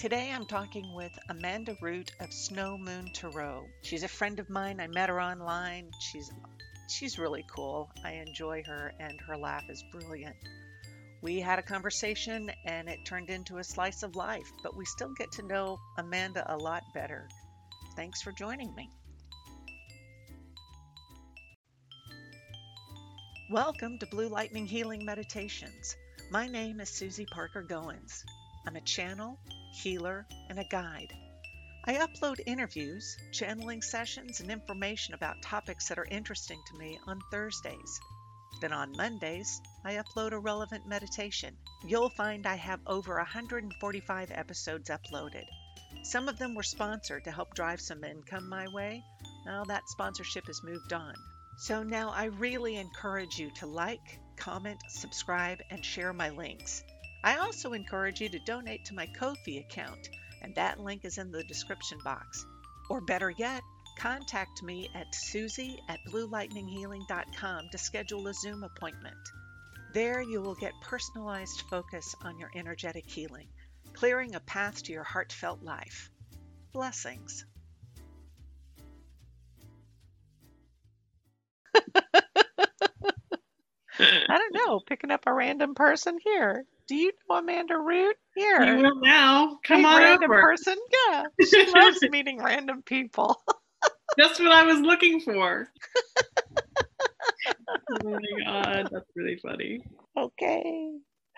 Today I'm talking with Amanda Root of Snow Moon Tarot. She's a friend of mine. I met her online. She's really cool. I enjoy her and her laugh is brilliant. We had a conversation and it turned into a slice of life, but we still get to know Amanda a lot better. Thanks for joining me. Welcome to Blue Lightning Healing Meditations. My name is Susie Parker Goins. I'm a channel, healer, and a guide. I upload interviews, channeling sessions, and information about topics that are interesting to me on Thursdays. Then on Mondays, I upload a relevant meditation. You'll find I have over 145 episodes uploaded. Some of them were sponsored to help drive some income my way. Now that sponsorship has moved on. So now I really encourage you to like, comment, subscribe, and share my links. I also encourage you to donate to my Ko-fi account, and that link is in the description box. Or better yet, contact me at susie@bluelightninghealing.com to schedule a Zoom appointment. There you will get personalized focus on your energetic healing, clearing a path to your heartfelt life. Blessings. I don't know, picking up a random person here. Do you know Amanda Root? Here. You will now. Come Hey, on random over. person? Yeah. She loves meeting random people. Just what I was looking for. Oh my God, that's really funny. Okay.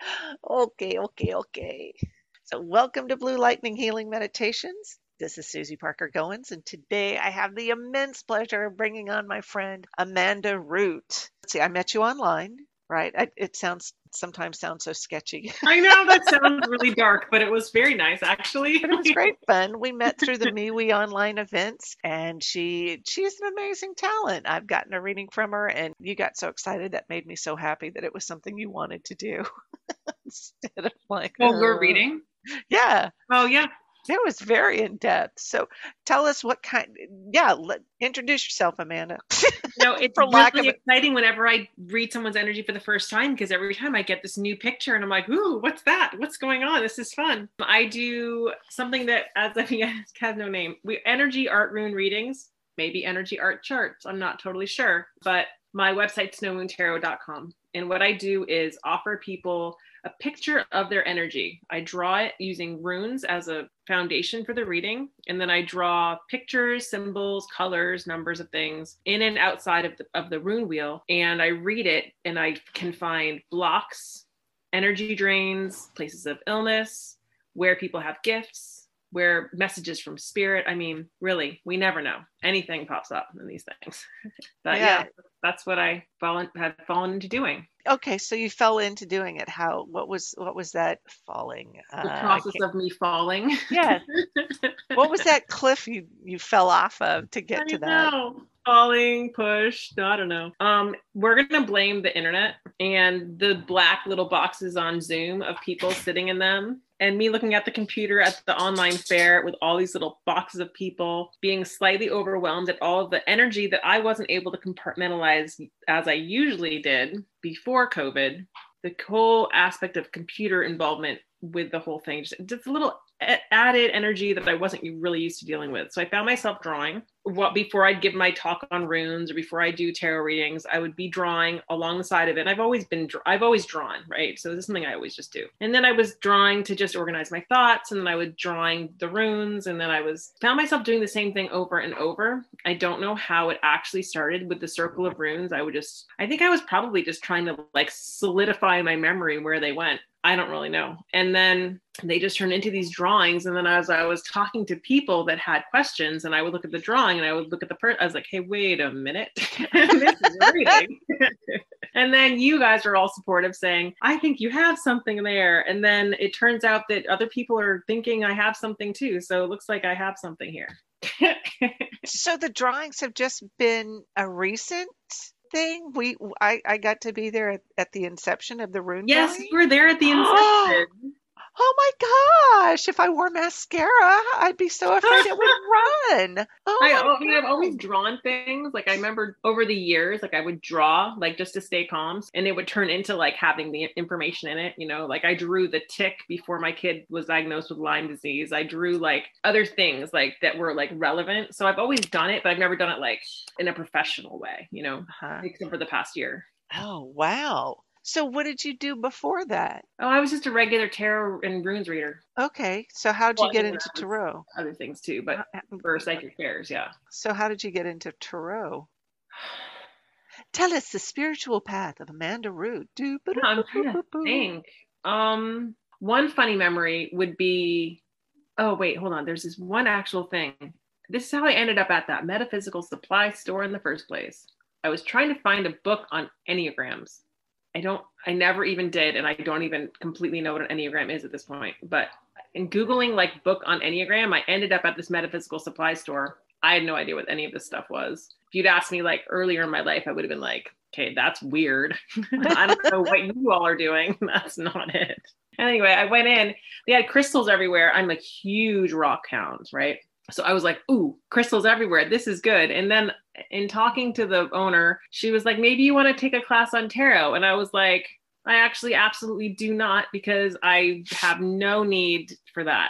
So welcome to Blue Lightning Healing Meditations. This is Susie Parker Goins, and today I have the immense pleasure of bringing on my friend Amanda Root. Let's see, I met you online, right? It sometimes sounds so sketchy. I know that sounds really dark, but it was very nice, actually. But it was great fun. We met through the MeWe online events, and she's an amazing talent. I've gotten a reading from her, and you got so excited that made me so happy that it was something you wanted to do instead of like. Oh, we're reading? Yeah. Oh, yeah. It was very in depth. So tell us what kind. Introduce yourself, Amanda. It's really exciting whenever I read someone's energy for the first time, because every time I get this new picture and I'm like, ooh, what's that? What's going on? This is fun. I do something that has no name. Energy art rune readings, maybe energy art charts. I'm not totally sure, but my website's snowmoontarot.com. And what I do is offer people a picture of their energy. I draw it using runes as a foundation for the reading. And then I draw pictures, symbols, colors, numbers of things in and outside of the rune wheel. And I read it, and I can find blocks, energy drains, places of illness, where people have gifts, where messages from spirit. I mean, really, we never know. Anything pops up in these things. But yeah, that's what I had fallen into doing. Okay, so you fell into doing it. What was that falling? The process of me falling. Yeah. What was that cliff you fell off of to get to that? Falling, pushed, I don't know. We're gonna blame the internet and the black little boxes on Zoom of people sitting in them, and me looking at the computer at the online fair with all these little boxes of people, being slightly overwhelmed at all of the energy that I wasn't able to compartmentalize as I usually did before COVID. The whole aspect of computer involvement with the whole thing, just a little added energy that I wasn't really used to dealing with. So I found myself drawing. Before I'd give my talk on runes or before I do tarot readings, I would be drawing along the side of it. And I've always drawn, right? So this is something I always just do. And then I was drawing to just organize my thoughts, and then I would drawing the runes, and then found myself doing the same thing over and over. I don't know how it actually started with the circle of runes. I think I was probably just trying to like solidify my memory where they went. I don't really know. And then they just turned into these drawings. And then as I was talking to people that had questions, and I would look at the drawing and I would look at the person, I was like, hey, wait a minute. This is reading. And then you guys are all supportive, saying, I think you have something there. And then it turns out that other people are thinking I have something too. So it looks like I have something here. So the drawings have just been a recent thing. I got to be there at the inception of the rune. Yes, you were there at the inception. Oh my gosh, if I wore mascara, I'd be so afraid it would run. Oh I mean, my I've always God. drawn things. Like I remember over the years, like I would draw, like just to stay calm, and it would turn into like having the information in it. Like I drew the tick before my kid was diagnosed with Lyme disease. I drew like other things like that were like relevant. So I've always done it, but I've never done it like in a professional way. Uh-huh. Except for the past year. Oh, wow. So what did you do before that? Oh, I was just a regular tarot and runes reader. Okay, so how'd you Well, I get mean, into tarot? other things too, but How- for psychic fairs, yeah. So how did you get into tarot? Tell us the spiritual path of Amanda Root. Do ba I'm trying to think. One funny memory would be, oh wait, hold on. There's this one actual thing. This is how I ended up at that metaphysical supply store in the first place. I was trying to find a book on Enneagrams. I never even did, and I don't even completely know what an Enneagram is at this point. But in Googling like book on Enneagram, I ended up at this metaphysical supply store. I had no idea what any of this stuff was. If you'd asked me like earlier in my life, I would have been like, okay, that's weird. I don't know what you all are doing. That's not it. Anyway, I went in, they had crystals everywhere. I'm a huge rock hound, right? So I was like, ooh, crystals everywhere. This is good. And then in talking to the owner, she was like, maybe you want to take a class on tarot. And I was like, I actually absolutely do not, because I have no need for that.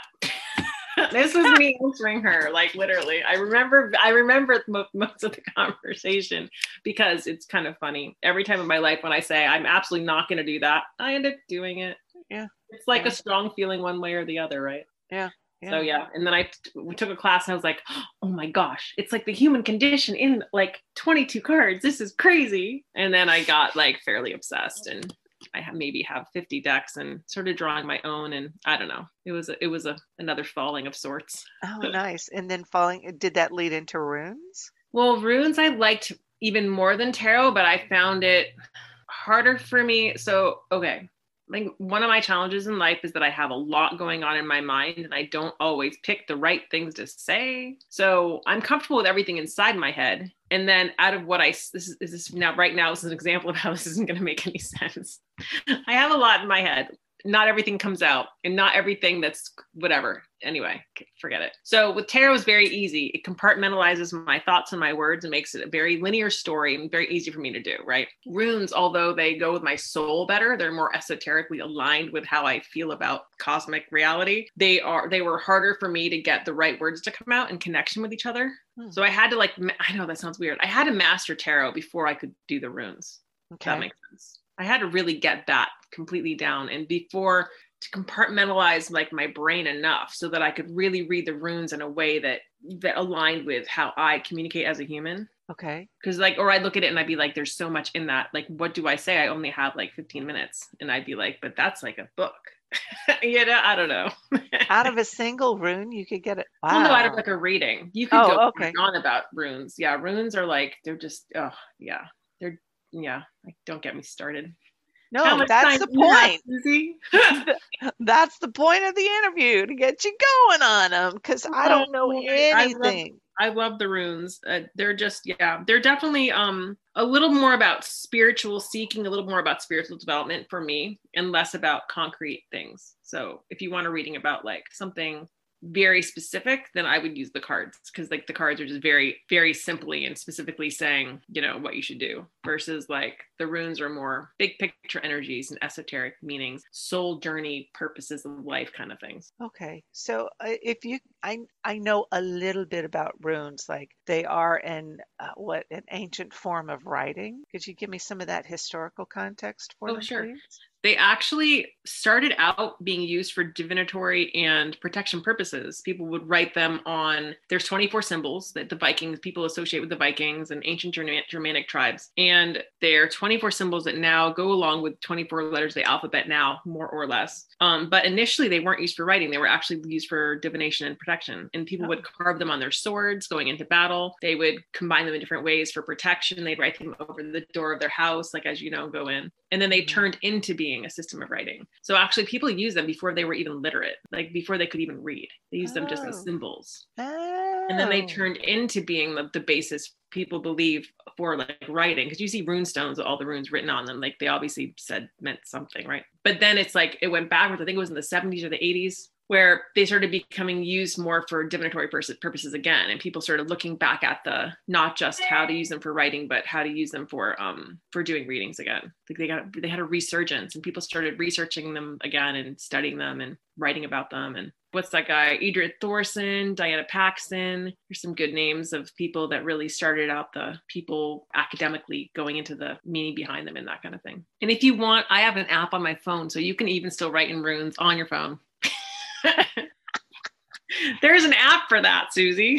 This was me answering her, like literally. I remember most of the conversation because it's kind of funny. Every time in my life when I say I'm absolutely not going to do that, I end up doing it. Yeah. It's like Yeah. a strong feeling one way or the other, right? Yeah. So yeah, and then we took a class and I was like, oh my gosh, it's like the human condition in like 22 cards. This is crazy. And then I got like fairly obsessed, and I maybe have 50 decks and started drawing my own. And I don't know, it was another falling of sorts. Oh, nice. And then did that lead into runes? Well, runes I liked even more than tarot, but I found it harder for me. So, okay. Like one of my challenges in life is that I have a lot going on in my mind and I don't always pick the right things to say. So I'm comfortable with everything inside my head. And then out of what this is now, right now, this is an example of how this isn't going to make any sense. I have a lot in my head. Not everything comes out, and not everything that's whatever. Anyway, forget it. So with tarot, it's very easy. It compartmentalizes my thoughts and my words and makes it a very linear story and very easy for me to do, right? Runes, although they go with my soul better, they're more esoterically aligned with how I feel about cosmic reality. They were harder for me to get the right words to come out in connection with each other. So I had to I know that sounds weird. I had to master tarot before I could do the runes. Okay. That makes sense. I had to really get that completely down, and before to compartmentalize like my brain enough so that I could really read the runes in a way that aligned with how I communicate as a human. Okay. Because or I'd look at it and I'd be like, there's so much in that. Like, what do I say? I only have like 15 minutes. And I'd be like, but that's like a book. I don't know. Out of a single rune, you could get it. Wow. Well, no, out of like a reading. You could go okay. on about runes. Yeah, runes are like, they're just, don't get me started. No, that's the point. That's the point of the interview, to get you going on them, because I don't know anything. I love the runes. They're just, they're definitely a little more about spiritual seeking, a little more about spiritual development for me, and less about concrete things. So if you want a reading about like something very specific, then I would use the cards, because like the cards are just very, very simply and specifically saying, what you should do, versus like the runes are more big picture energies and esoteric meanings, soul journey, purposes of life kind of things. Okay. So I know a little bit about runes, like they are an ancient form of writing. Could you give me some of that historical context for them, sure. please? They actually started out being used for divinatory and protection purposes. People would write them on, there's 24 symbols that the Vikings, people associate with the Vikings and ancient Germanic tribes. And they're 24 symbols that now go along with 24 letters of the alphabet now, more or less. But initially they weren't used for writing. They were actually used for divination and protection. And people would carve them on their swords going into battle. They would combine them in different ways for protection. They'd write them over the door of their house, like as you know, go in. And then they turned into being a system of writing. So actually people used them before they were even literate, like before they could even read. They used them just as symbols. And then they turned into being the basis people believe for like writing, because you see rune stones with all the runes written on them, like they obviously meant something, right? But then it's like it went backwards. I think it was in the 70s or the 80s where they started becoming used more for divinatory purposes again, and people started looking back at the not just how to use them for writing, but how to use them for doing readings again. Like they had a resurgence, and people started researching them again and studying them and writing about them. And what's that guy? Edith Thorson, Diana Paxson. There's some good names of people that really started out the people academically going into the meaning behind them and that kind of thing. And if you want, I have an app on my phone, so you can even still write in runes on your phone. There's an app for that, Susie.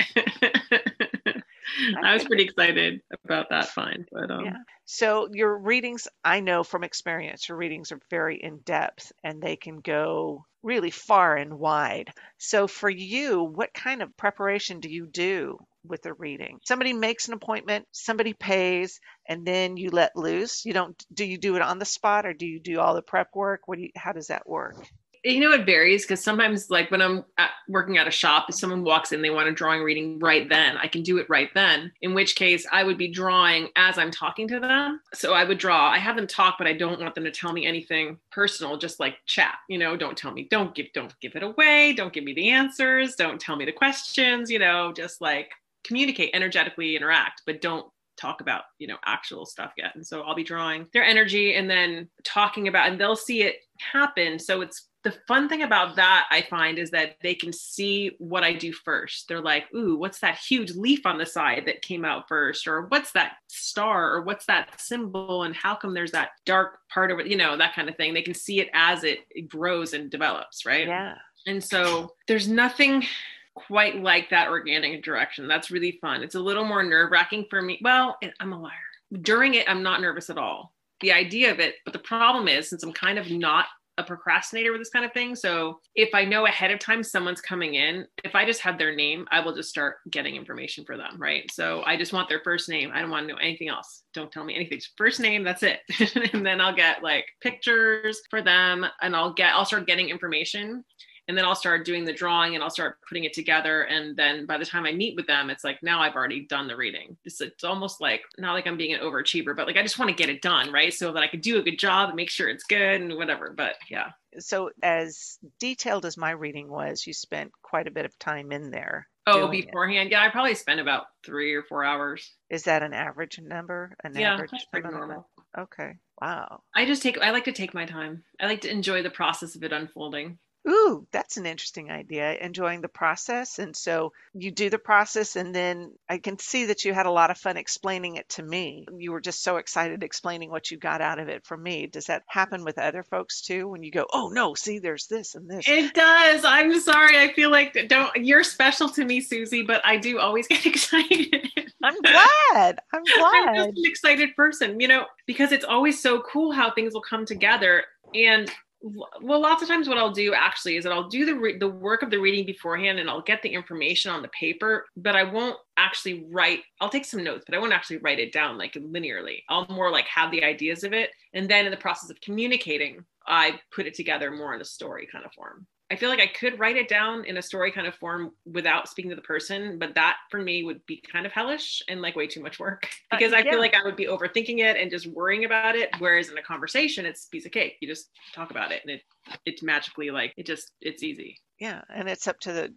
I was pretty excited about that find. But yeah. So your readings, I know from experience, your readings are very in depth and they can go really far and wide. So for you, what kind of preparation do you do with a reading? Somebody makes an appointment, somebody pays, and then you let loose. Do you do it on the spot, or do you do all the prep work? How does that work? You know, it varies, because sometimes, like when I'm working at a shop, if someone walks in, they want a drawing reading right then, I can do it right then, in which case I would be drawing as I'm talking to them. So I would draw. I have them talk, but I don't want them to tell me anything personal, just like chat, you know, don't give it away. Don't give me the answers. Don't tell me the questions, you know, just like communicate, energetically interact, but don't talk about, you know, actual stuff yet. And so I'll be drawing their energy and then talking about, and they'll see it happen. So it's the fun thing about that, I find, is that they can see what I do first. They're like, ooh, what's that huge leaf on the side that came out first? Or what's that star? Or what's that symbol? And how come there's that dark part of it? You know, that kind of thing. They can see it as it grows and develops, right? Yeah. And so there's nothing quite like that organic direction. That's really fun. It's a little more nerve-wracking for me. Well, I'm a liar. During it, I'm not nervous at all. The idea of it, but the problem is, since I'm kind of not a procrastinator with this kind of thing, so if I know ahead of time someone's coming in, if I just have their name, I will just start getting information for them, right? So I just want their first name. I don't want to know anything else. Don't tell me anything. Just first name, that's it. And then I'll get like pictures for them, and I'll start getting information. And then I'll start doing the drawing, and I'll start putting it together. And then by the time I meet with them, it's like, now I've already done the reading. It's almost like, not like I'm being an overachiever, but like, I just want to get it done, right? So that I could do a good job and make sure it's good and whatever. But yeah. So as detailed as my reading was, you spent quite a bit of time in there. Oh, beforehand? Yeah, I probably spent about 3 or 4 hours. Is that an average number? Yeah, that's pretty normal. Okay. Wow. I like to take my time. I like to enjoy the process of it unfolding. Ooh, that's an interesting idea, enjoying the process. And so you do the process, and then I can see that you had a lot of fun explaining it to me. You were just so excited explaining what you got out of it for me. Does that happen with other folks too? When you go, oh no, see, there's this and this. It does. I'm sorry. I feel like you're special to me, Susie, but I do always get excited. I'm glad. I'm just an excited person, you know, because it's always so cool how things will come together. And well, lots of times what I'll do actually is that I'll do the work of the reading beforehand, and I'll get the information on the paper, but I won't actually write. I'll take some notes, but I won't actually write it down like linearly. I'll more like have the ideas of it. And then in the process of communicating, I put it together more in a story kind of form. I feel like I could write it down in a story kind of form without speaking to the person, but that for me would be kind of hellish and like way too much work, because I feel like I would be overthinking it and just worrying about it. Whereas in a conversation, it's a piece of cake. You just talk about it, and it's magically like it's easy. Yeah, and it's up to the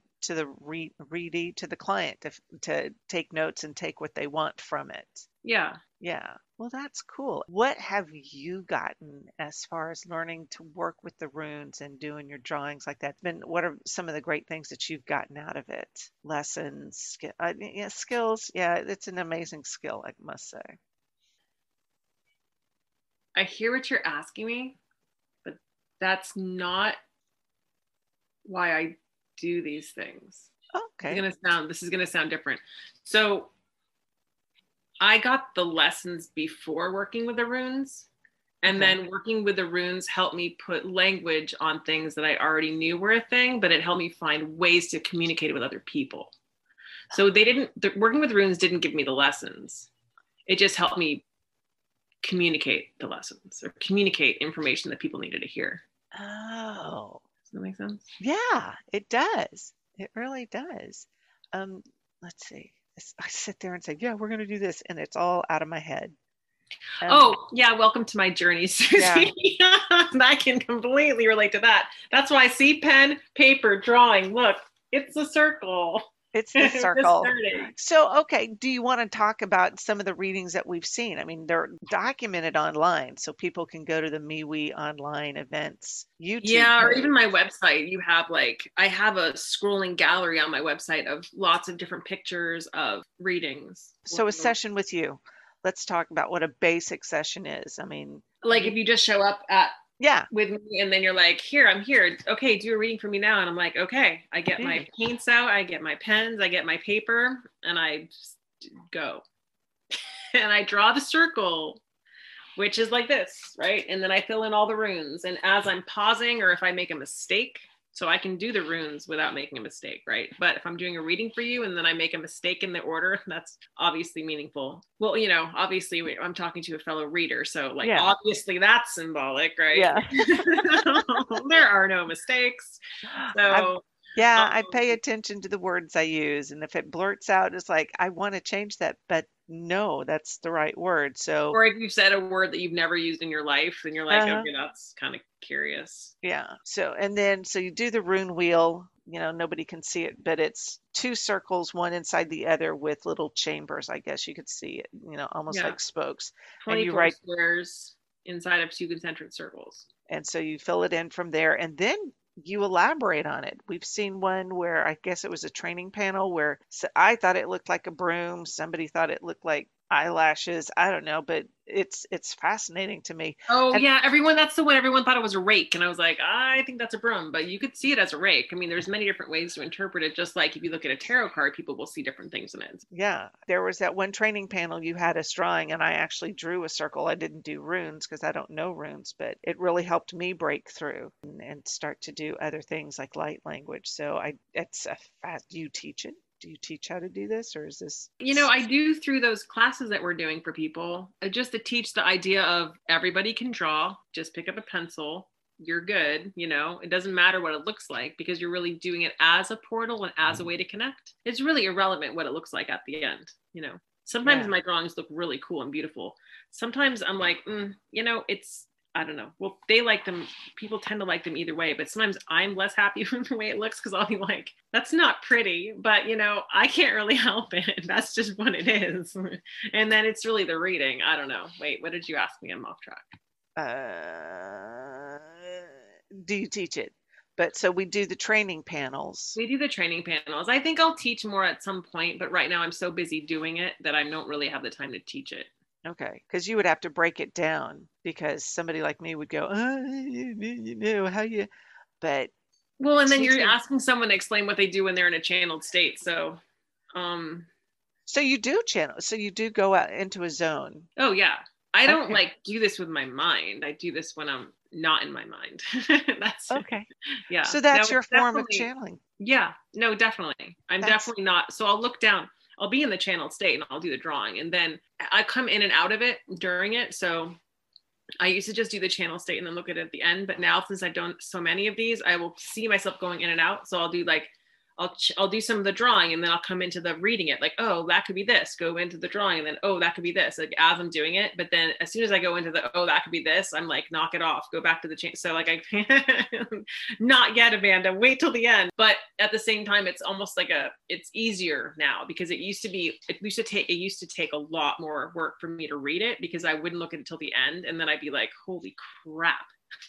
readee, to the client to take notes and take what they want from it. Yeah. Yeah. Well, that's cool. What have you gotten as far as learning to work with the runes and doing your drawings like that? What are some of the great things that you've gotten out of it? Lessons, skills. Yeah, it's an amazing skill, I must say. I hear what you're asking me, but that's not why I do these things. Okay. This is gonna sound different. So I got the lessons before working with the runes, and then working with the runes helped me put language on things that I already knew were a thing, but it helped me find ways to communicate with other people. So working with runes didn't give me the lessons. It just helped me communicate the lessons, or communicate information that people needed to hear. Oh. Does that make sense? Yeah, it does. It really does. Let's see. I sit there and say, yeah, we're going to do this. And it's all out of my head. Oh, yeah. Welcome to my journey, Susie. Yeah. I can completely relate to that. That's why I see pen, paper, drawing. Look, it's a circle. It's the Just circle. starting. So, okay, do you want to talk about some of the readings that we've seen? I mean, they're documented online, so people can go to the MeWe online events YouTube Yeah, or page. even my website. You have like, I have a scrolling gallery on my website of lots of different pictures of readings. So, a session with you. Let's talk about what a basic session is. I mean, Like if you just show up at yeah, with me and then you're like, here, I'm here. Okay, do a reading for me now. And I'm like, okay, I get my paints out, I get my pens, I get my paper, and I just go. And I draw the circle, which is like this, right? And then I fill in all the runes. And as I'm pausing, or if I make a mistake, so I can do the runes without making a mistake, right? But if I'm doing a reading for you and then I make a mistake in the order, that's obviously meaningful. Well, obviously I'm talking to a fellow reader. So like, obviously that's symbolic, right? Yeah. There are no mistakes. So I pay attention to the words I use. And if it blurts out, it's like, I want to change that, but no, that's the right word. So, or if you've said a word that you've never used in your life, then you're like, okay, that's kind of curious. Yeah. So you do the rune wheel, nobody can see it, but it's two circles, one inside the other with little chambers. I guess you could see it, almost like spokes. 24 and you write squares inside of two concentric circles. And so you fill it in from there, and then you elaborate on it. We've seen one where I guess it was a training panel where I thought it looked like a broom. Somebody thought it looked like eyelashes. I don't know, but it's fascinating to me. Oh, and yeah, that's the one everyone thought it was a rake, and I was like, I think that's a broom, but you could see it as a rake. I mean, there's many different ways to interpret it, just like if you look at a tarot card, people will see different things in it. Yeah, there was that one training panel you had us drawing, and I actually drew a circle. I didn't do runes because I don't know runes, but it really helped me break through and start to do other things like light language. So you teach it. Do you teach how to do this, or is this? I do through those classes that we're doing for people, just to teach the idea of everybody can draw, just pick up a pencil, you're good. It doesn't matter what it looks like because you're really doing it as a portal and as a way to connect. It's really irrelevant what it looks like at the end. Sometimes my drawings look really cool and beautiful. Sometimes I'm like, it's, I don't know. Well, they like them. People tend to like them either way, but sometimes I'm less happy with the way it looks because I'll be like, that's not pretty, but I can't really help it. That's just what it is. And then it's really the reading. I don't know. Wait, what did you ask me? I'm off track. Do you teach it? But so we do the training panels. We do the training panels. I think I'll teach more at some point, but right now I'm so busy doing it that I don't really have the time to teach it. Okay, because you would have to break it down because somebody like me would go, how you, but. Well, and then you're asking someone to explain what they do when they're in a channeled state. So, So you do channel, so you do go out into a zone. Oh yeah. I don't do this with my mind. I do this when I'm not in my mind. That's okay. Yeah. So that's your form of channeling. Yeah, no, definitely. I'm definitely not. So I'll look down. I'll be in the channeled state and I'll do the drawing, and then I come in and out of it during it. So I used to just do the channel state and then look at it at the end. But now, since I've done so many of these, I will see myself going in and out. So I'll do I'll do some of the drawing and then I'll come into the reading it like, oh, that could be this, go into the drawing, and then, oh, that could be this, like as I'm doing it. But then as soon as I go into the, oh, that could be this, I'm like, knock it off, go back to the chain. So like, I not yet, Amanda, wait till the end. But at the same time, it's almost like it's easier now because it used to take a lot more work for me to read it because I wouldn't look at it till the end. And then I'd be like, holy crap.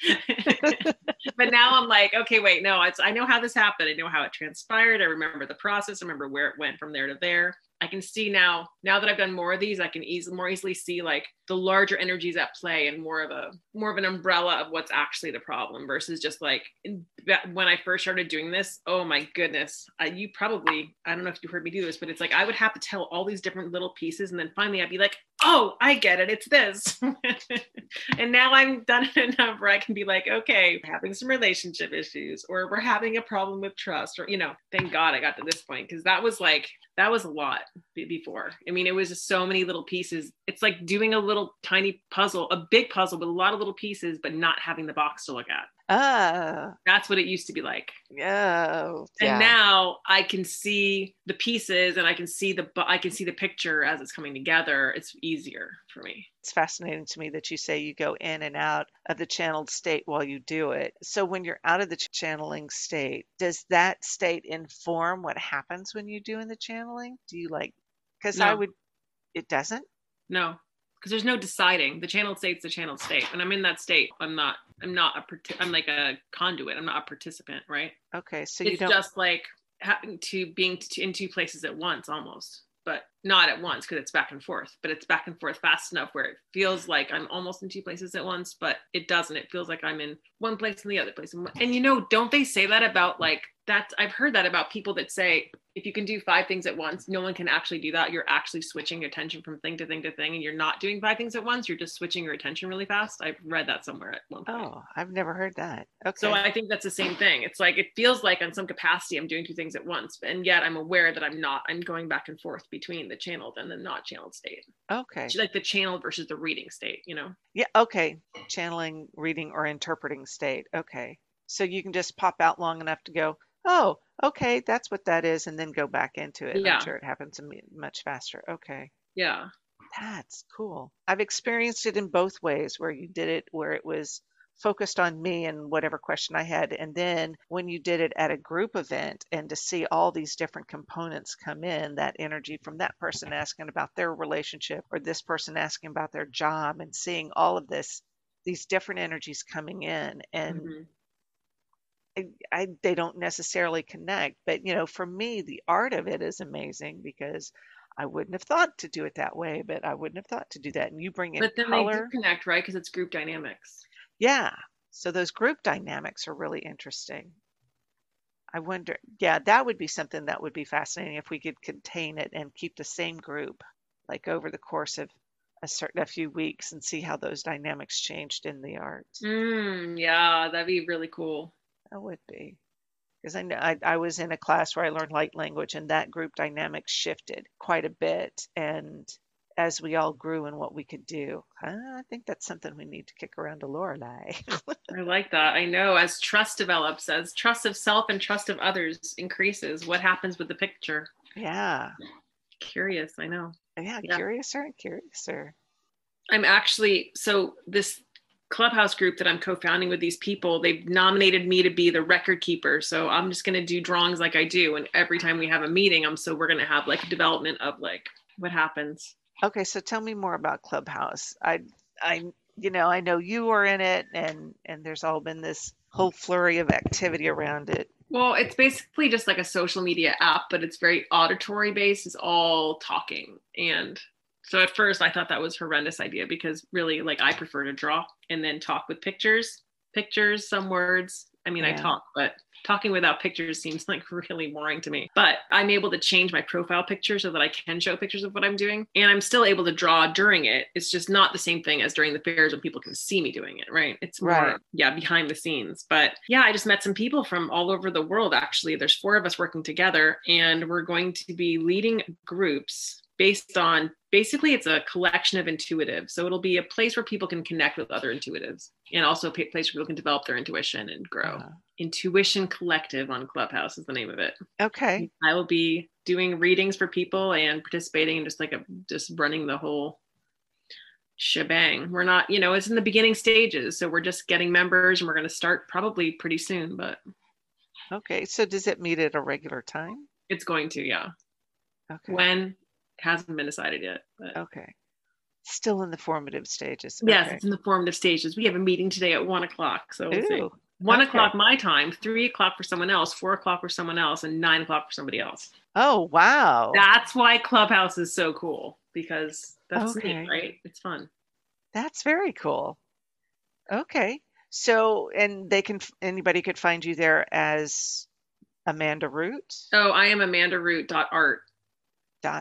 But now I'm like, okay, wait, no, I know how this happened. I know how it transpired. I remember the process. I remember where it went from there to there. I can see now that I've done more of these, I can more easily see like the larger energies at play and more of an umbrella of what's actually the problem versus just like when I first started doing this. Oh my goodness. I don't know if you heard me do this, but it's like, I would have to tell all these different little pieces. And then finally I'd be like, oh, I get it. It's this. And now I'm done it enough where I can be like, okay, we're having some relationship issues, or we're having a problem with trust, or, thank God I got to this point. Cause that was a lot before. I mean, it was just so many little pieces. It's like doing a little tiny puzzle, a big puzzle with a lot of little pieces, but not having the box to look at. Oh, That's what it used to be like. oh, And yeah. now I can see the pieces and I can see the picture as it's coming together. It's easier for me. It's fascinating to me that you say you go in and out of the channeled state while you do it. So when you're out of the channeling state, does that state inform what happens when you do in the channeling? Do you like, because I No, would, it doesn't? no, because there's no deciding. The channeled state's the channeled state. When I'm in that state, I'm like a conduit. I'm not a participant, right? Okay, so you It's don't, just like having to being in two places at once almost, but not at once because it's back and forth. But it's back and forth fast enough where it feels like I'm almost in two places at once, but it doesn't. It feels like I'm in one place and the other place. And don't they say that about like that? I've heard that about people that say if you can do five things at once, no one can actually do that. You're actually switching attention from thing to thing to thing, and you're not doing five things at once. You're just switching your attention really fast. I've read that somewhere at one point. oh, I've never heard that. So Okay. I think that's the same thing. It's like it feels like on some capacity I'm doing two things at once, and yet I'm aware that I'm not. I'm going back and forth between the channeled and the not channeled state. Okay. Like the channeled versus the reading state, Yeah, okay. Channeling, reading, or interpreting state. Okay. So you can just pop out long enough to go, oh, okay, that's what that is, and then go back into it. And I'm Yeah. sure it happens to me much faster. Okay. Yeah. That's cool. I've experienced it in both ways where you did it where it was focused on me and whatever question I had. And then when you did it at a group event and to see all these different components come in, that energy from that person asking about their relationship or this person asking about their job and seeing all of these different energies coming in. And Mm-hmm. they don't necessarily connect. But, for me, the art of it is amazing because I wouldn't have thought to do it that way, but I wouldn't have thought to do that. And you bring in But then they do color. connect, right? Because it's group dynamics. Yeah. So those group dynamics are really interesting. I wonder, yeah, that would be something that would be fascinating if we could contain it and keep the same group like over the course of a few weeks and see how those dynamics changed in the art. Yeah, that'd be really cool. That would be. Because I know I was in a class where I learned light language and that group dynamic shifted quite a bit. And as we all grew in what we could do, I think that's something we need to kick around to Lorelei. I like that. I know as trust develops, as trust of self and trust of others increases, what happens with the picture? Yeah. Curious, I know. Yeah. Yeah. Curiouser and curiouser. I'm actually, so this clubhouse group that I'm co-founding with these people, they've nominated me to be the record keeper. So I'm just going to do drawings like I do. And every time we have a meeting, we're going to have like a development of like what happens. Okay, so tell me more about Clubhouse. I I know you are in it and there's all been this whole flurry of activity around it. Well, it's basically just like a social media app, but it's very auditory based. It's all talking. And so at first I thought that was a horrendous idea because really like I prefer to draw and then talk with pictures, some words. I mean, I Yeah. talk, but talking without pictures seems like really boring to me. But I'm able to change my profile picture so that I can show pictures of what I'm doing. And I'm still able to draw during it. It's just not the same thing as during the fairs when people can see me doing it, right? It's more, Right. yeah, behind the scenes. But yeah, I just met some people from all over the world, actually. There's 4 of us working together, and we're going to be leading groups based on basically it's a collection of intuitives. So it'll be a place where people can connect with other intuitives and also a place where people can develop their intuition and grow. Intuition Collective on Clubhouse is the name of it. Okay. I will be doing readings for people and participating and just running the whole shebang. We're not, it's in the beginning stages. So we're just getting members and we're going to start probably pretty soon, but Okay. So does it meet at a regular time? it's going to, yeah. Okay. When hasn't been decided yet. But. Okay. Still in the formative stages. Yes, Okay. it's in the formative stages. We have a meeting today at 1:00. So we'll see. Ooh, 1:00 my time, 3:00 for someone else, 4:00 for someone else, and 9:00 for somebody else. Oh, wow. That's why Clubhouse is so cool because that's Okay. neat, right? It's fun. That's very cool. Okay. So, and anybody could find you there as Amanda Root Oh, I am amandaroot.art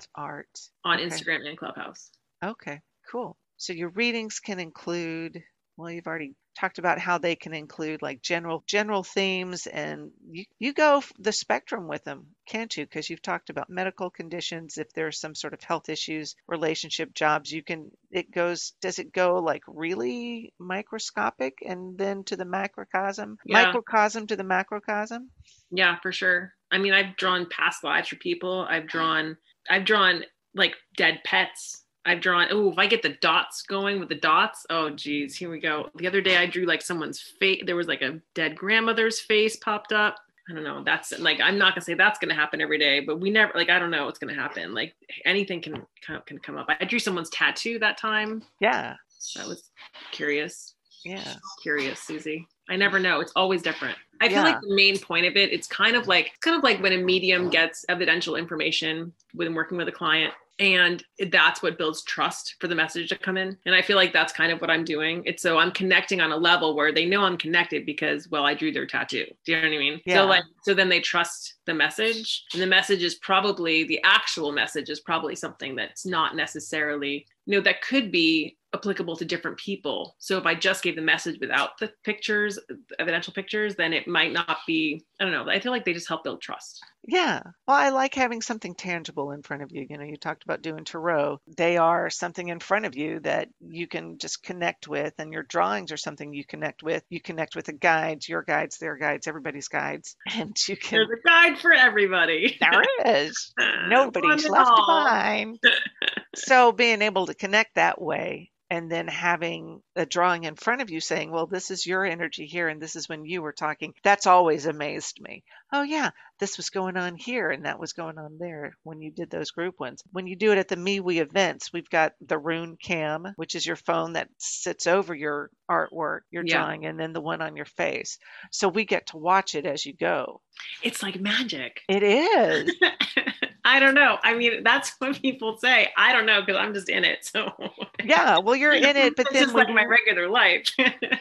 .art on Okay. Instagram and Clubhouse. Okay, cool. So your readings can include Well, you've already talked about how they can include like general themes, and you go the spectrum with them, can't you? Because you've talked about medical conditions, if there's some sort of health issues, relationship, jobs, you can does it go like really microscopic and then to the macrocosm, Yeah. microcosm to the macrocosm? Yeah, for sure. I mean, I've drawn past lives for people. I've drawn like dead pets. I've drawn, oh, if I get the dots going with the dots, oh geez, here we go. The other day I drew like someone's face. There was like a dead grandmother's face popped up. I don't know. That's like, I'm not gonna say that's gonna happen every day, but we never, like, I don't know what's gonna happen. Like anything can come up. I drew someone's tattoo that time. Yeah. That was curious. Yeah. Curious, Susie. I never know. It's always different. I feel Yeah. like the main point of it, it's kind of like when a medium gets evidential information when working with a client, and that's what builds trust for the message to come in. And I feel like that's kind of what I'm doing. It's so I'm connecting on a level where they know I'm connected because, well, I drew their tattoo. Do you know what I mean? Yeah. So then they trust the message, and the message is probably, the actual message is probably something that's not necessarily, that could be applicable to different people. So if I just gave the message without the pictures, evidential pictures, then it might not be, I don't know. I feel like they just help build trust. Yeah. Well, I like having something tangible in front of you. You talked about doing tarot. They are something in front of you that you can just connect with, and your drawings are something you connect with. You connect with the guides, your guides, their guides, everybody's guides, and you can. There's a guide for everybody. There is. Nobody's left behind. So being able to connect that way, and then having a drawing in front of you saying, well, this is your energy here, and this is when you were talking, that's always amazed me. Oh, yeah, this was going on here, and that was going on there when you did those group ones. When you do it at the MeWe events, we've got the Rune Cam, which is your phone that sits over your artwork, your drawing, and then the one on your face. So we get to watch it as you go. It's like magic. It is. I don't know. I mean, that's what people say. I don't know, because I'm just in it. So yeah, well, you're in it, but then just like my regular life.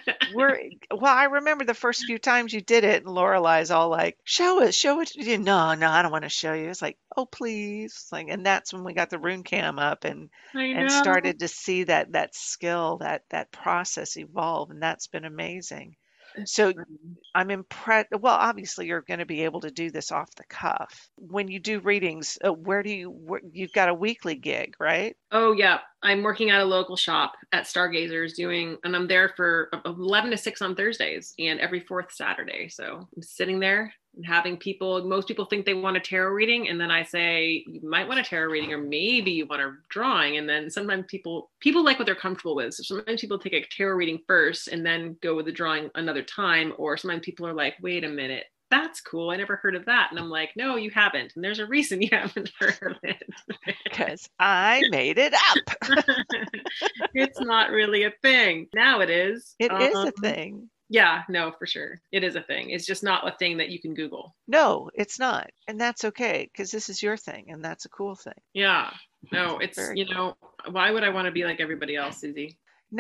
I remember the first few times you did it, and Lorelai's all like, show it. No, I don't want to show you. It's like, oh, please. Like, and that's when we got the Rune Cam up and started to see that skill, that process evolve, and that's been amazing. So I'm impressed. Well, obviously you're going to be able to do this off the cuff. When you do readings, you've got a weekly gig, right? Oh yeah. I'm working at a local shop at Stargazers and I'm there for 11 to 6 on Thursdays and every fourth Saturday. So I'm sitting there and having most people think they want a tarot reading. And then I say, you might want a tarot reading, or maybe you want a drawing. And then sometimes people like what they're comfortable with. So sometimes people take a tarot reading first and then go with the drawing another time. Or sometimes people are like, wait a minute, that's cool. I never heard of that. And I'm like, no, you haven't. And there's a reason you haven't heard of it. Because I made it up. It's not really a thing. Now it is. It is a thing. Yeah, no, for sure. It is a thing. It's just not a thing that you can Google. No, it's not. And that's okay, because this is your thing, and that's a cool thing. Yeah. No, it's, why would I want to be like everybody else, Susie?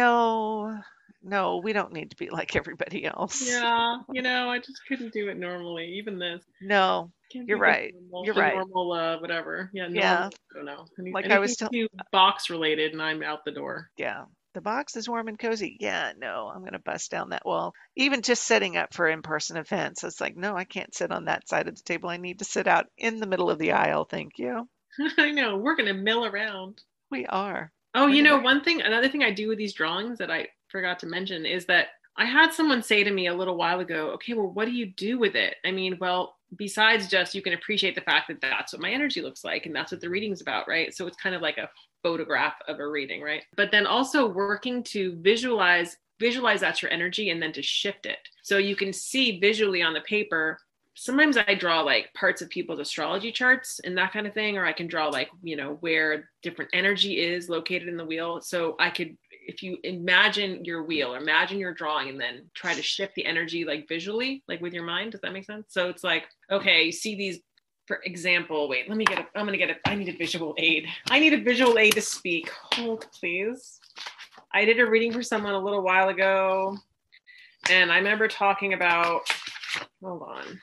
No, we don't need to be like everybody else. Yeah, I just couldn't do it normally, even this. No, you're right. You're right. Normal, whatever. Yeah, normal, yeah. I don't know. Like I was telling box related, and I'm out the door. Yeah. The box is warm and cozy. Yeah, no, I'm going to bust down that wall. Even just setting up for in-person events, it's like, no, I can't sit on that side of the table. I need to sit out in the middle of the aisle. Thank you. I know. We're going to mill around. We are. Oh, another thing I do with these drawings that I forgot to mention is that I had someone say to me a little while ago, okay, well, what do you do with it? I mean, well, besides just, you can appreciate the fact that that's what my energy looks like, and that's what the reading's about, right? So it's kind of like a photograph of a reading, right? But then also working to visualize that's your energy, and then to shift it. So you can see visually on the paper. Sometimes I draw like parts of people's astrology charts and that kind of thing, or I can draw like, where different energy is located in the wheel. So I could, if you imagine your wheel, or imagine your drawing, and then try to shift the energy like visually, like with your mind. Does that make sense? So it's like, okay, you see these, for example, wait, I need a visual aid. I need a visual aid to speak. Hold, please. I did a reading for someone a little while ago, and I remember talking about, hold on.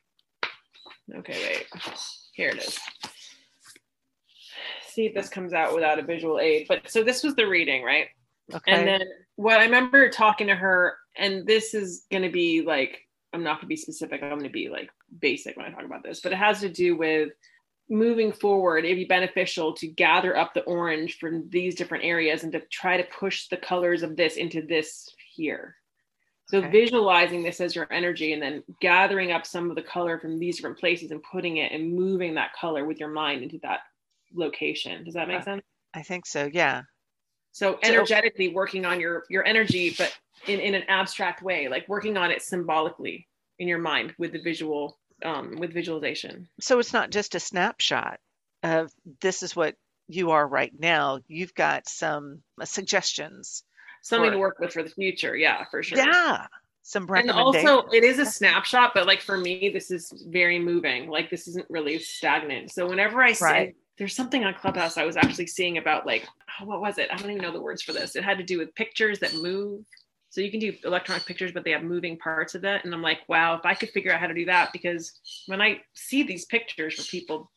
Okay, wait, here it is. See if this comes out without a visual aid. But so this was the reading, right? Okay. And then what I remember talking to her, and this is going to be like, I'm not going to be specific. I'm going to be like basic when I talk about this, but it has to do with moving forward. It'd be beneficial to gather up the orange from these different areas and to try to push the colors of this into this here. So Okay. visualizing this as your energy and then gathering up some of the color from these different places and putting it and moving that color with your mind into that location. Does that make sense? I think so. Yeah. So energetically working on your energy, but in an abstract way, like working on it symbolically in your mind with the visual, with visualization. So it's not just a snapshot of this is what you are right now. You've got some suggestions. Something to work with for the future. Yeah, for sure. Yeah. Some recommendations. And also it is a snapshot, but like for me, this is very moving. Like this isn't really stagnant. So whenever I say there's something on Clubhouse I was actually seeing about like, what was it? I don't even know the words for this. It had to do with pictures that move. So you can do electronic pictures, but they have moving parts of it. And I'm like, wow, if I could figure out how to do that, because when I see these pictures for people,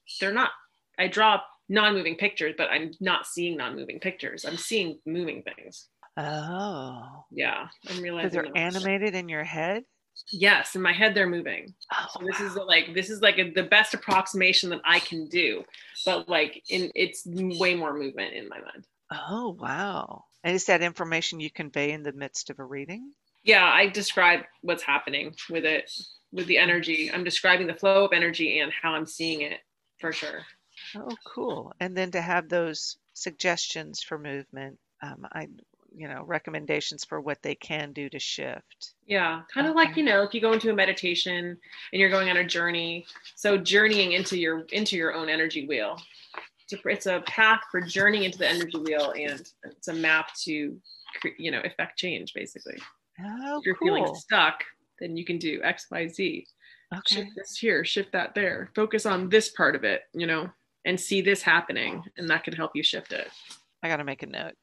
I draw non-moving pictures, but I'm not seeing non-moving pictures. I'm seeing moving things. Oh. Yeah. I'm realizing they're animated in your head? Yes. In my head, they're moving. Oh, so this is the best approximation that I can do, but like it's way more movement in my mind. Oh, wow. And is that information you convey in the midst of a reading? Yeah, I describe what's happening with it, with the energy. I'm describing the flow of energy and how I'm seeing it, for sure. Oh, cool. And then to have those suggestions for movement, recommendations for what they can do to shift. Yeah, kind of like, if you go into a meditation and you're going on a journey, so journeying into your own energy wheel. It's a path for journeying into the energy wheel, and it's a map to, affect change, basically. Oh, if you're feeling stuck, then you can do X, Y, Z. Okay. Shift this here, shift that there. Focus on this part of it, and see this happening, and that can help you shift it. I got to make a note.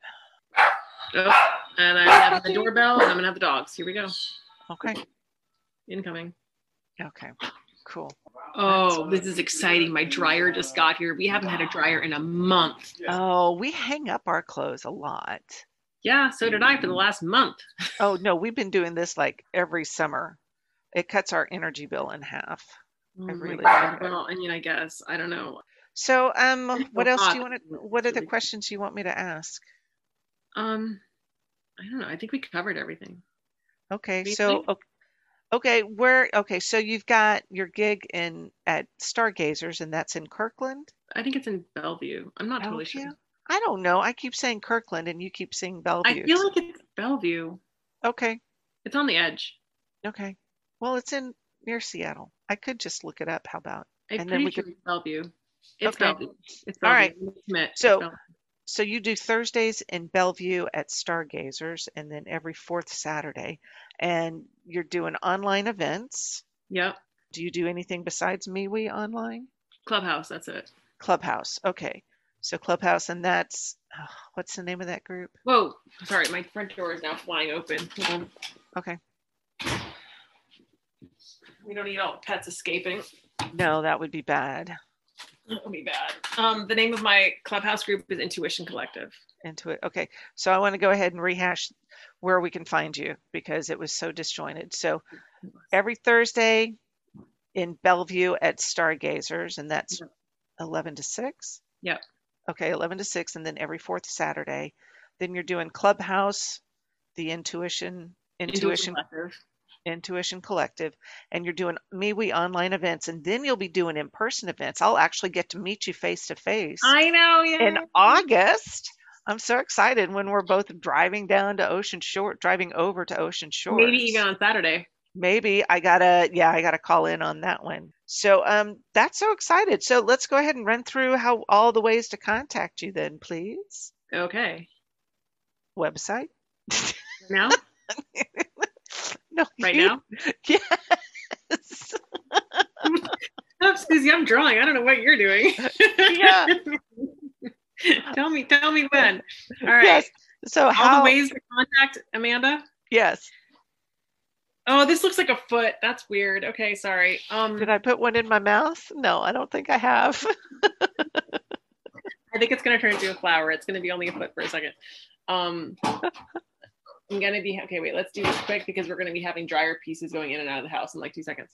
Oh, and I have the doorbell, and I'm gonna have the dogs. Here we go. Okay. Incoming. Okay. Cool. Oh, this is exciting. My dryer just got here. We haven't had a dryer in a month. Oh, we hang up our clothes a lot. Yeah, so did I for the last month. Oh, no, we've been doing this like every summer. It cuts our energy bill in half. I really like it. Well, I guess. I don't know. So, what else do you want to, what are the questions you want me to ask? I don't know. I think we covered everything. Okay, so so you've got your gig at Stargazers, and that's in Kirkland? I think it's in Bellevue. I'm not totally sure. I don't know. I keep saying Kirkland and you keep saying Bellevue. I feel like it's Bellevue. Okay. It's on the edge. Okay. Well, it's near Seattle. I could just look it up. How about? I'm pretty sure it's Bellevue. It's okay. Bellevue. It's Bellevue. All right. So you do Thursdays in Bellevue at Stargazers, and then every fourth Saturday, and you're doing online events. Yep. Do you do anything besides MeWe online? Clubhouse, that's it. Clubhouse. Okay. So Clubhouse, and that's, what's the name of that group? Whoa, sorry, my front door is now flying open. Okay. We don't need all the pets escaping. No, that would be bad. That would be bad. The name of my Clubhouse group is Intuition Collective. Okay. So I want to go ahead and rehash where we can find you because it was so disjointed. So every Thursday in Bellevue at Stargazers, and that's 11 to 6? Yep. Okay, 11 to 6, and then every fourth Saturday. Then you're doing Clubhouse, the Intuition Collective, and you're doing MeWe online events, and then you'll be doing in-person events. I'll actually get to meet you face to face. I know, yeah. In August. I'm so excited when we're both driving over to Ocean Shores. Maybe even on Saturday. Maybe I gotta call in on that one. So that's so excited. So let's go ahead and run through all the ways to contact you then, please. Okay. Website? Now? No. Right now? Yes. Oh, Susie, I'm drawing. I don't know what you're doing. Yeah. Tell me when. All right. Yes. So all the ways to contact Amanda? Yes. Oh, this looks like a foot. That's weird. Okay, sorry. Did I put one in my mouth? No, I don't think I have. I think it's going to turn into a flower. It's going to be only a foot for a second. I'm gonna be okay. Wait, let's do this quick because we're gonna be having dryer pieces going in and out of the house in like 2 seconds.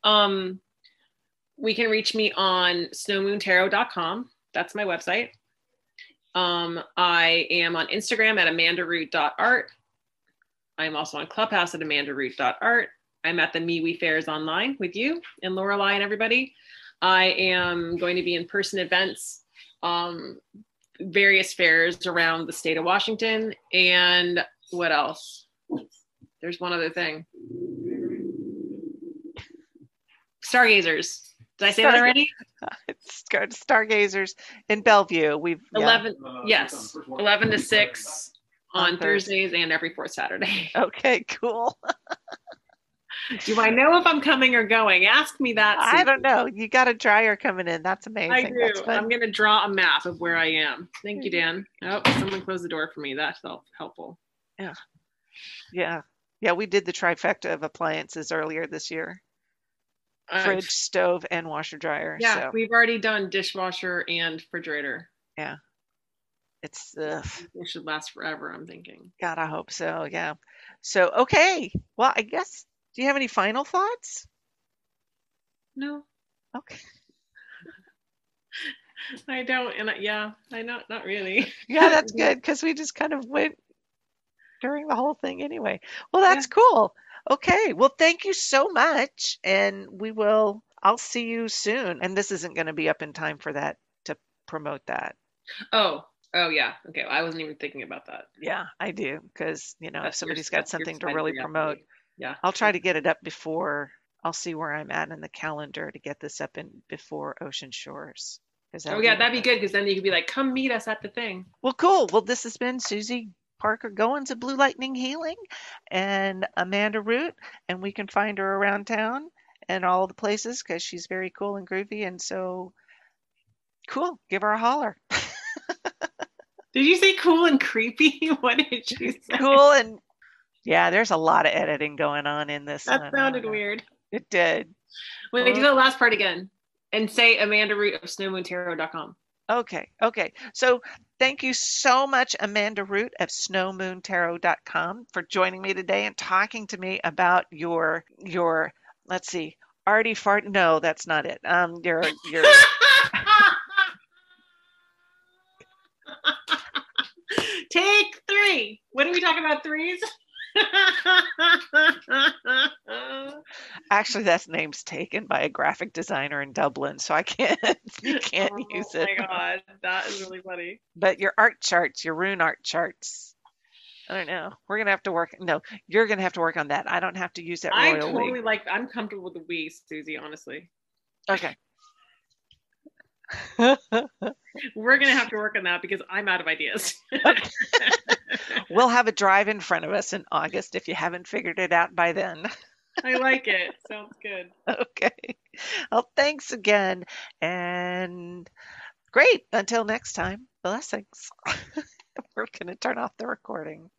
We can reach me on snowmoontarot.com. That's my website. I am on Instagram at amandaroot.art. I'm also on Clubhouse at amandaroot.art. I'm at the MeWe Fairs online with you and Lorelai and everybody. I am going to be in person events, various fairs around the state of Washington. And what else? There's one other thing. Stargazers. Did I say that already? It's Stargazers in Bellevue. 11 to 6 on Thursdays and every fourth Saturday. Okay, cool. Do I know if I'm coming or going? Ask me that. Susan. I don't know. You got a dryer coming in. That's amazing. I do. I'm going to draw a map of where I am. Thank you, Dan. Oh, someone closed the door for me. That felt helpful. Yeah. We did the trifecta of appliances earlier this year. Fridge, stove, and washer dryer. Yeah, so. We've already done dishwasher and refrigerator. Yeah. It should last forever, I'm thinking. God, I hope so. Yeah. So, okay. Well, I guess, do you have any final thoughts? No. Okay. I don't. And I know, not really. Yeah, that's good because we just kind of went during the whole thing anyway. Well, that's cool. Okay. Well, thank you so much. And I'll see you soon. And this isn't going to be up in time for that, to promote that. Oh, yeah. Okay. Well, I wasn't even thinking about that. Yeah, I do. Because, if somebody's got something to really promote, yeah, I'll try to get it up before. I'll see where I'm at in the calendar to get this up before Ocean Shores. That'd be good. Because then you could be like, come meet us at the thing. Well, cool. Well, this has been Susie Parker Goins of Blue Lightning Healing and Amanda Root, and we can find her around town and all the places because she's very cool and groovy, and so cool. Give her a holler. Did you say cool and creepy? What did you say? Cool and there's a lot of editing going on in this. That sounded weird. It did. Wait, do the last part again and say Amanda Root of snowmoontarot.com. Okay. So thank you so much, Amanda Root of snowmoontarot.com, for joining me today and talking to me about your let's see, arty fart. No, that's not it. Your Take 3. What are we talking about? 3s? Actually, that name's taken by a graphic designer in Dublin, so you can't use it. Oh my God, that is really funny. But your art charts, your rune art charts, I don't know. We're gonna have to work. No, you're gonna have to work on that. I don't have to use that royally. I'm comfortable with the we, Susie. Honestly. Okay. We're gonna have to work on that because I'm out of ideas. We'll have a drive in front of us in August if you haven't figured it out by then. I like it. Sounds good. Okay. Well, thanks again. And great. Until next time, blessings. We're going to turn off the recording.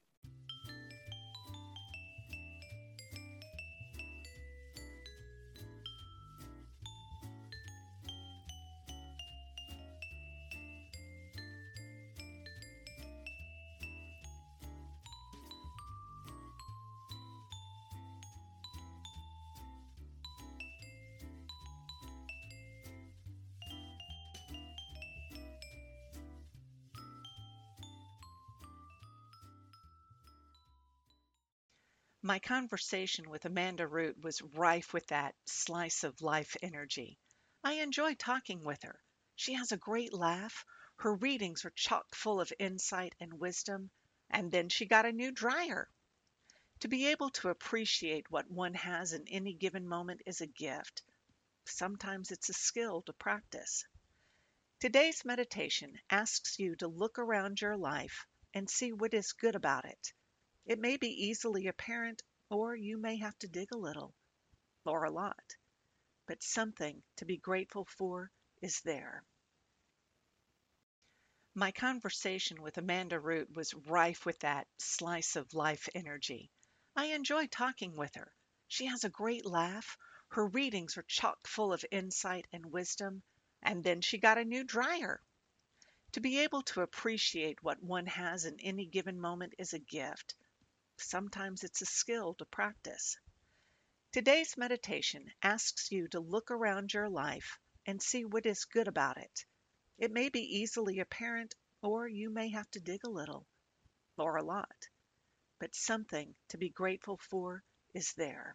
My conversation with Amanda Root was rife with that slice of life energy. I enjoy talking with her. She has a great laugh. Her readings are chock full of insight and wisdom. And then she got a new dryer. To be able to appreciate what one has in any given moment is a gift. Sometimes it's a skill to practice. Today's meditation asks you to look around your life and see what is good about it. It may be easily apparent, or you may have to dig a little, or a lot. But something to be grateful for is there. My conversation with Amanda Root was rife with that slice of life energy. I enjoy talking with her. She has a great laugh. Her readings are chock full of insight and wisdom. And then she got a new dryer. To be able to appreciate what one has in any given moment is a gift. Sometimes it's a skill to practice. Today's meditation asks you to look around your life and see what is good about it. It may be easily apparent, or you may have to dig a little, or a lot, but something to be grateful for is there.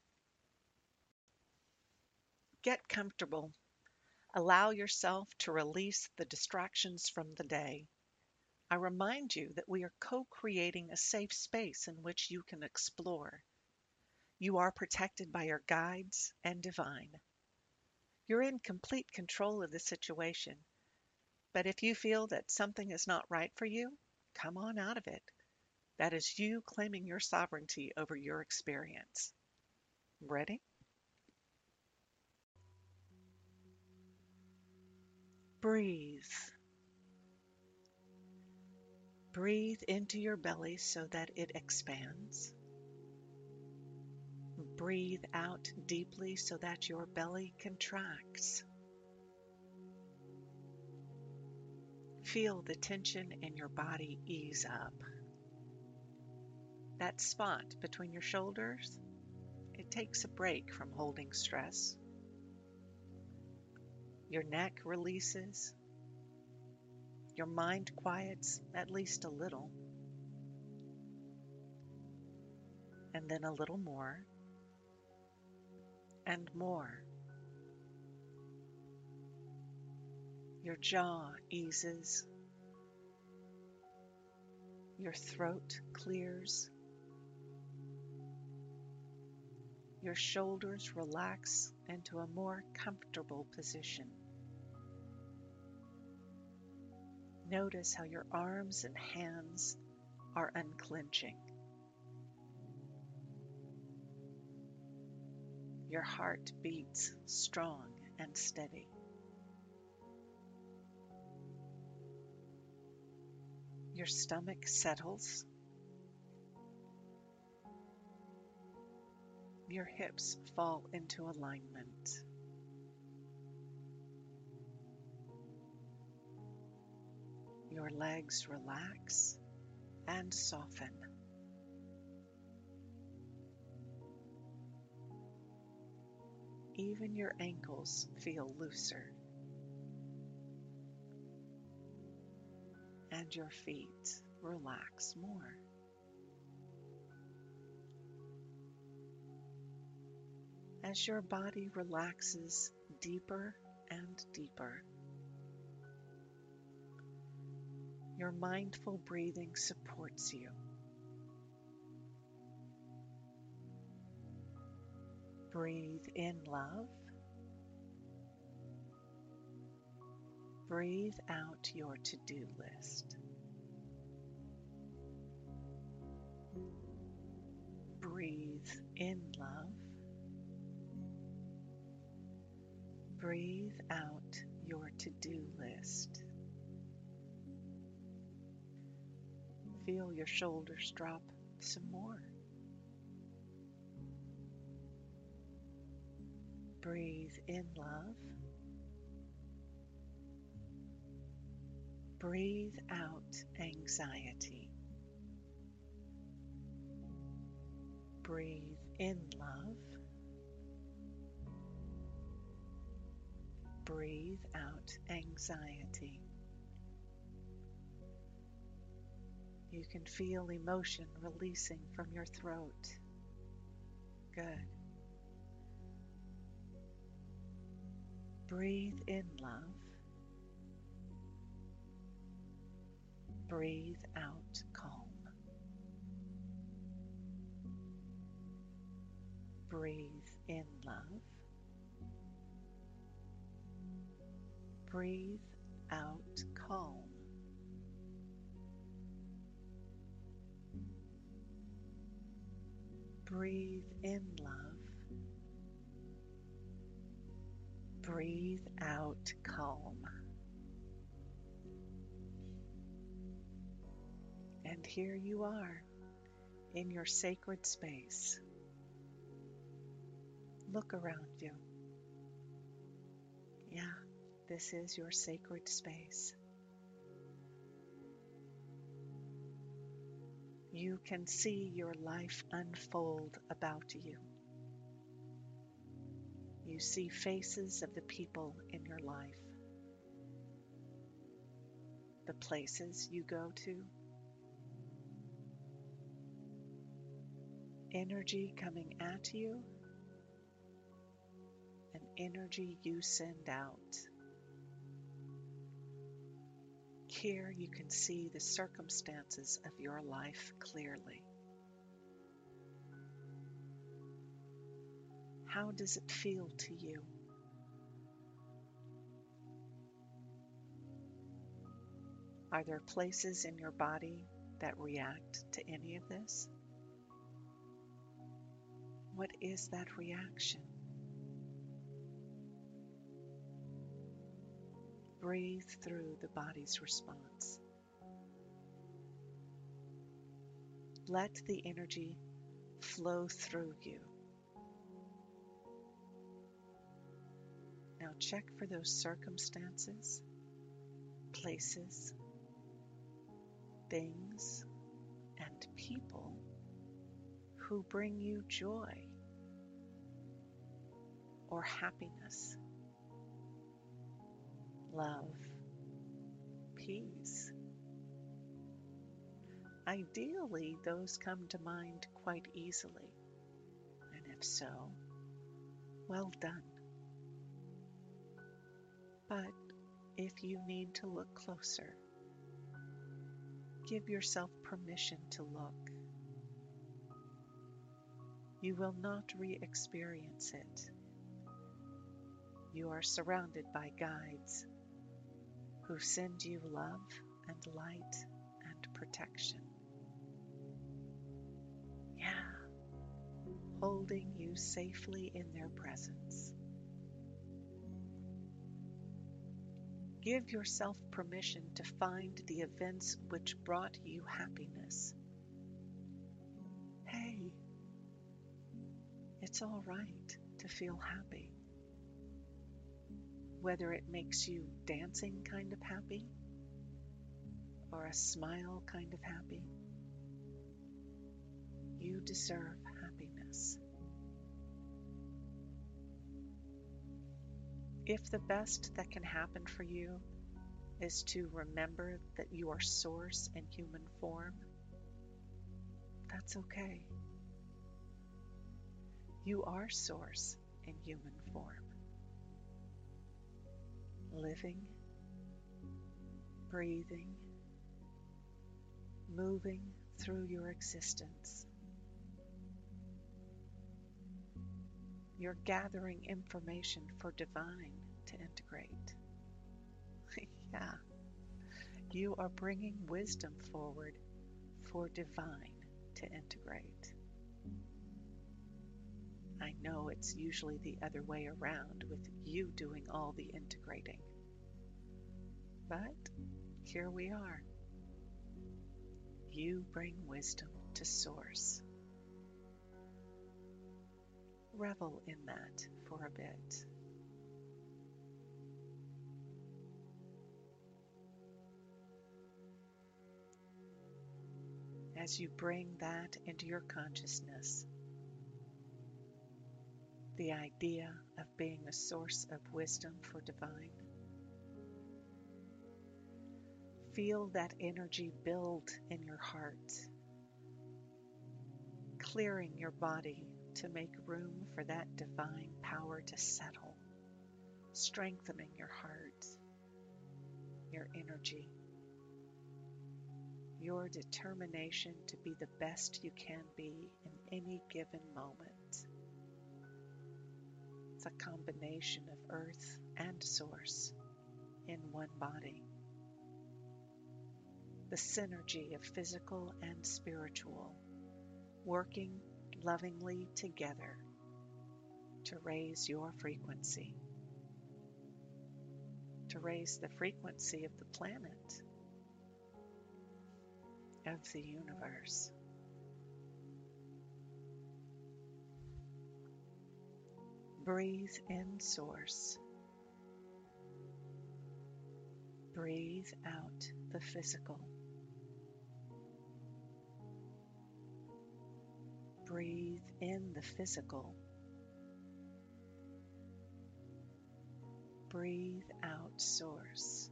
Get comfortable. Allow yourself to release the distractions from the day. I remind you that we are co-creating a safe space in which you can explore. You are protected by your guides and divine. You're in complete control of the situation, but if you feel that something is not right for you, come on out of it. That is you claiming your sovereignty over your experience. Ready? Breathe. Breathe into your belly so that it expands. Breathe out deeply so that your belly contracts. Feel the tension in your body ease up. That spot between your shoulders, it takes a break from holding stress. Your neck releases. Your mind quiets at least a little. And then a little more. And more. Your jaw eases. Your throat clears. Your shoulders relax into a more comfortable position. Notice how your arms and hands are unclenching. Your heart beats strong and steady. Your stomach settles. Your hips fall into alignment. Your legs relax and soften. Even your ankles feel looser. And your feet relax more. As your body relaxes deeper and deeper, your mindful breathing supports you. Breathe in love. Breathe out your to-do list. Breathe in love. Breathe out your to-do list. Feel your shoulders drop some more. Breathe in love. Breathe out anxiety. Breathe in love. Breathe out anxiety. You can feel emotion releasing from your throat. Good. Breathe in love. Breathe out calm. Breathe in love. Breathe out calm. Breathe in love. Breathe out calm. And here you are in your sacred space. Look around you. Yeah, this is your sacred space. You can see your life unfold about you. You see faces of the people in your life, the places you go to, energy coming at you, and energy you send out. Here you can see the circumstances of your life clearly. How does it feel to you? Are there places in your body that react to any of this? What is that reaction? Breathe through the body's response. Let the energy flow through you. Now check for those circumstances, places, things, and people who bring you joy or happiness, love, peace. Ideally, those come to mind quite easily, and if so, well done. But if you need to look closer, give yourself permission to look. You will not re-experience it. You are surrounded by guides who send you love and light and protection. Yeah, holding you safely in their presence. Give yourself permission to find the events which brought you happiness. Hey, it's all right to feel happy. Whether it makes you dancing kind of happy or a smile kind of happy, you deserve happiness. If the best that can happen for you is to remember that you are source in human form, that's okay. You are source in human form, living, breathing, moving through your existence. You're gathering information for divine to integrate. Yeah, you are bringing wisdom forward for divine to integrate. I know it's usually the other way around, with you doing all the integrating. But here we are. You bring wisdom to source. Revel in that for a bit. As you bring that into your consciousness, the idea of being a source of wisdom for divine, feel that energy build in your heart, clearing your body to make room for that divine power to settle, strengthening your heart, your energy, your determination to be the best you can be in any given moment. It's a combination of earth and source in one body. The synergy of physical and spiritual working lovingly together to raise your frequency, to raise the frequency of the planet, of the universe. Breathe in source. Breathe out the physical. Breathe in the physical. Breathe out source.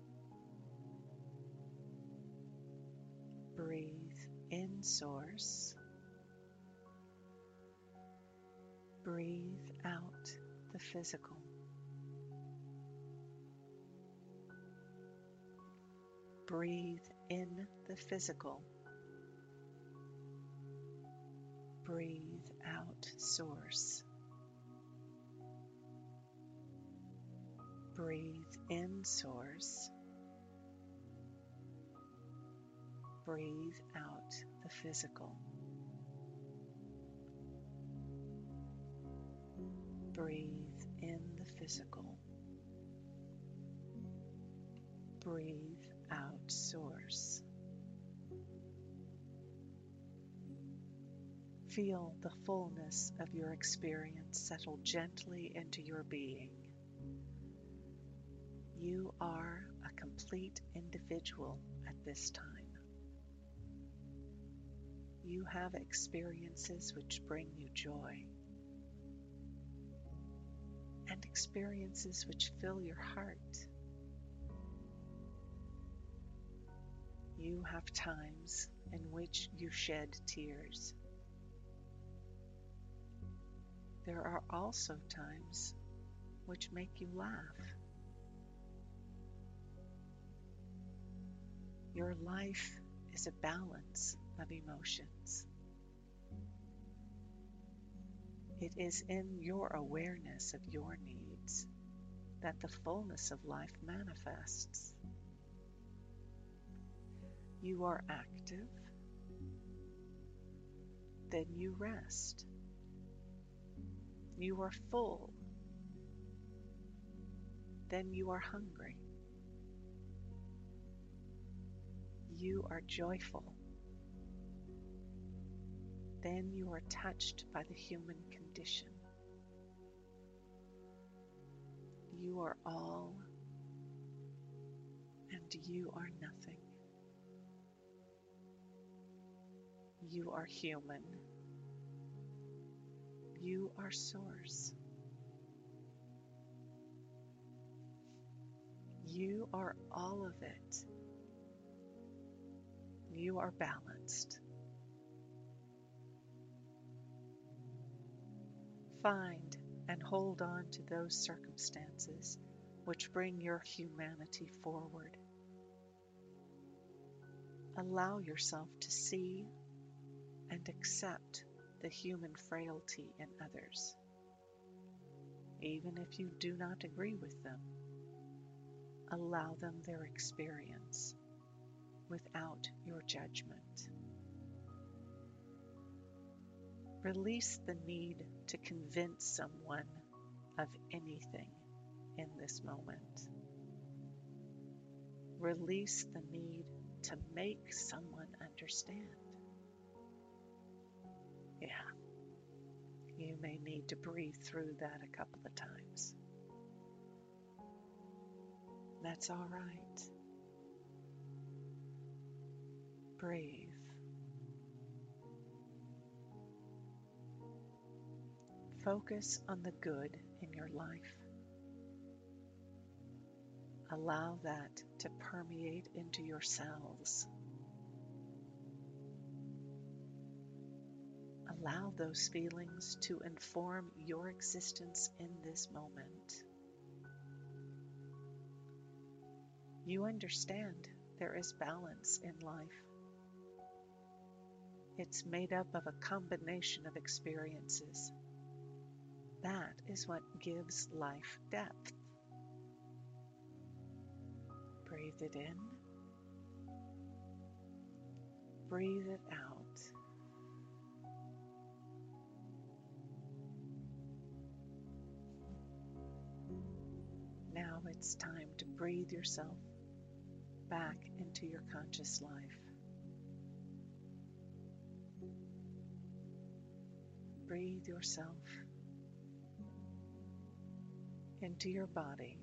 Breathe in source. Breathe out the physical. Breathe in the physical. Breathe out source. Breathe in source. Breathe out the physical. Breathe in the physical. Breathe out source. Feel the fullness of your experience settle gently into your being. You are a complete individual at this time. You have experiences which bring you joy, and experiences which fill your heart. You have times in which you shed tears. There are also times which make you laugh. Your life is a balance of emotions. It is in your awareness of your needs that the fullness of life manifests. You are active, then you rest. You are full, then you are hungry. You are joyful, then you are touched by the human condition. You are all, and you are nothing. You are human. You are source. You are all of it. You are balanced. Find and hold on to those circumstances which bring your humanity forward. Allow yourself to see and accept the human frailty in others, even if you do not agree with them. Allow them their experience without your judgment. Release the need to convince someone of anything in this moment. Release the need to make someone understand. Yeah, you may need to breathe through that a couple of times. That's all right. Breathe. Focus on the good in your life. Allow that to permeate into your cells. Allow those feelings to inform your existence in this moment. You understand there is balance in life. It's made up of a combination of experiences. That is what gives life depth. Breathe it in. Breathe it out. Now it's time to breathe yourself back into your conscious life. Breathe yourself into your body.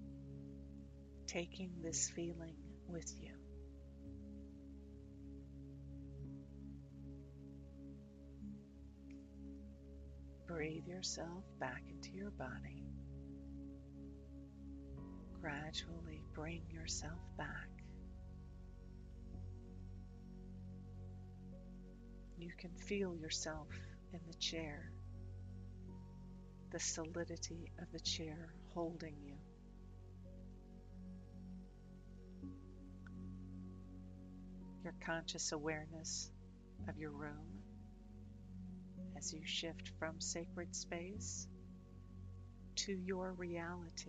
Taking this feeling with you. Breathe yourself back into your body. Gradually bring yourself back. You can feel yourself in the chair, the solidity of the chair holding you. Your conscious awareness of your room as you shift from sacred space to your reality.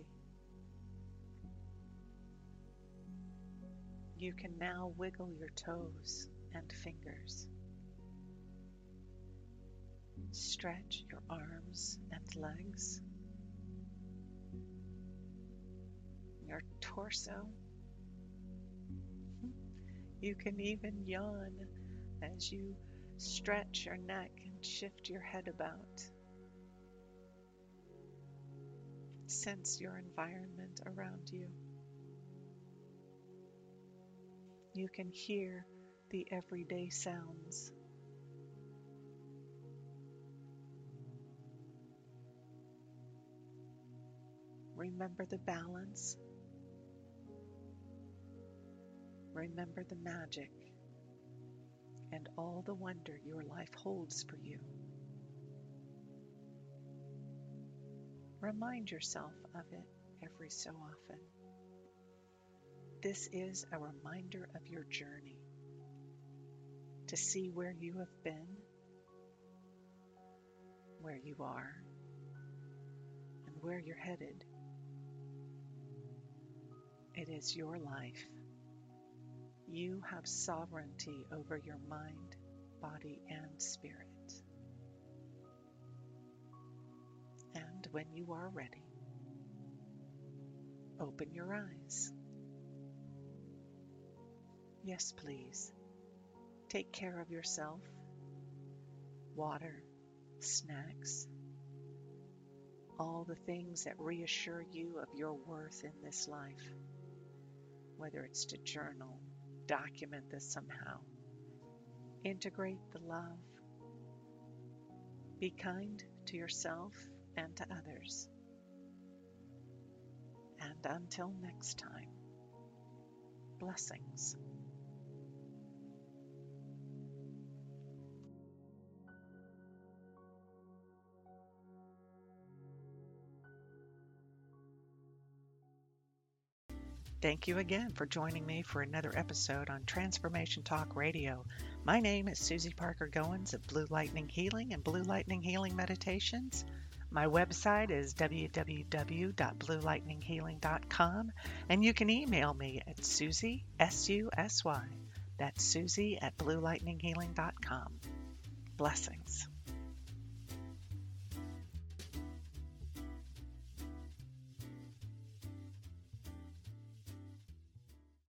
You can now wiggle your toes and fingers. Stretch your arms and legs, your torso. You can even yawn as you stretch your neck and shift your head about. Sense your environment around you. You can hear the everyday sounds. Remember the balance. Remember the magic and all the wonder your life holds for you. Remind yourself of it every so often. This is a reminder of your journey, to see where you have been, where you are, and where you're headed. It is your life. You have sovereignty over your mind, body, and spirit. And when you are ready, open your eyes. Yes, please. Take care of yourself. Water, snacks, all the things that reassure you of your worth in this life. Whether it's to journal, document this somehow. Integrate the love. Be kind to yourself and to others. And until next time, blessings. Thank you again for joining me for another episode on Transformation Talk Radio. My name is Susie Parker Goins of Blue Lightning Healing and Blue Lightning Healing Meditations. My website is www.bluelightninghealing.com, and you can email me at Susie, S-U-S-Y. That's Susie at bluelightninghealing.com. Blessings.